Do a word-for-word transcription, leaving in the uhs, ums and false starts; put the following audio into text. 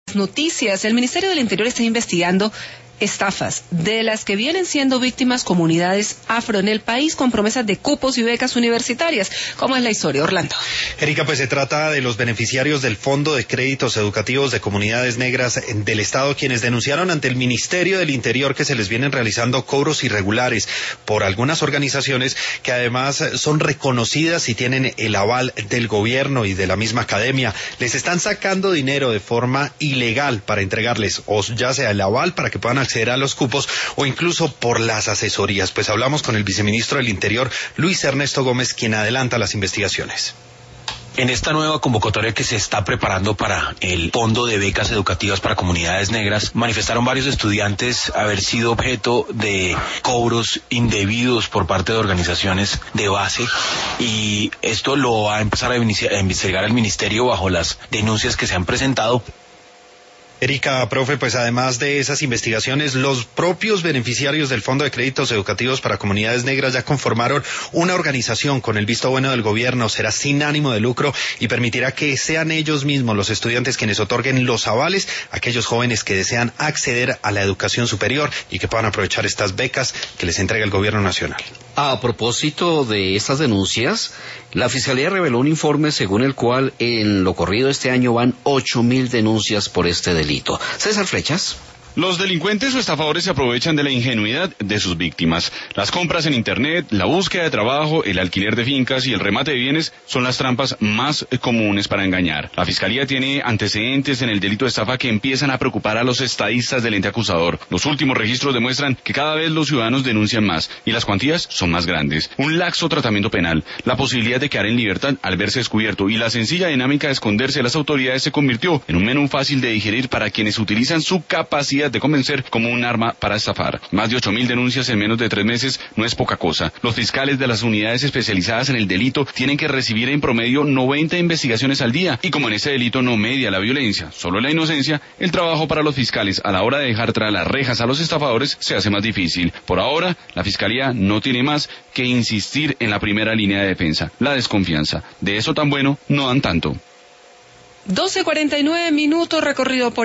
Noticias, el Ministerio del Interior está investigando estafas de las que vienen siendo víctimas comunidades afro en el país con promesas de cupos y becas universitarias. ¿Cómo es la historia, Orlando? Erika, pues se trata de los beneficiarios del Fondo de Créditos Educativos de Comunidades Negras del Estado, quienes denunciaron ante el Ministerio del Interior que se les vienen realizando cobros irregulares por algunas organizaciones que además son reconocidas y tienen el aval del gobierno y de la misma academia. Les están sacando dinero de forma ilegal para entregarles, o ya sea el aval para que puedan acceder a los cupos o incluso por las asesorías. Pues hablamos con el viceministro del Interior, Luis Ernesto Gómez, quien adelanta las investigaciones. En esta nueva convocatoria que se está preparando para el Fondo de Becas Educativas para Comunidades Negras, manifestaron varios estudiantes haber sido objeto de cobros indebidos por parte de organizaciones de base, y esto lo va a empezar a investigar el Ministerio bajo las denuncias que se han presentado. Erika, profe, pues además de esas investigaciones, los propios beneficiarios del Fondo de Créditos Educativos para Comunidades Negras ya conformaron una organización con el visto bueno del gobierno. Será sin ánimo de lucro y permitirá que sean ellos mismos los estudiantes quienes otorguen los avales a aquellos jóvenes que desean acceder a la educación superior y que puedan aprovechar estas becas que les entrega el gobierno nacional. A propósito de estas denuncias, la Fiscalía reveló un informe según el cual en lo corrido este año van ocho mil denuncias por este delito. César Flechas. Los delincuentes o estafadores se aprovechan de la ingenuidad de sus víctimas. Las compras en Internet, la búsqueda de trabajo, el alquiler de fincas y el remate de bienes son las trampas más comunes para engañar. La Fiscalía tiene antecedentes en el delito de estafa que empiezan a preocupar a los estadistas del ente acusador. Los últimos registros demuestran que cada vez los ciudadanos denuncian más y las cuantías son más grandes. Un laxo tratamiento penal, la posibilidad de quedar en libertad al verse descubierto y la sencilla dinámica de esconderse de las autoridades se convirtió en un menú fácil de digerir para quienes utilizan su capacidad de convencer como un arma para estafar. Más de ocho mil denuncias en menos de tres meses no es poca cosa. Los fiscales de las unidades especializadas en el delito tienen que recibir en promedio noventa investigaciones al día, y como en este delito no media la violencia, solo la inocencia, el trabajo para los fiscales a la hora de dejar tras las rejas a los estafadores se hace más difícil. Por ahora, la Fiscalía no tiene más que insistir en la primera línea de defensa, la desconfianza. De eso tan bueno no dan tanto. doce cuarenta y nueve minutos, recorrido por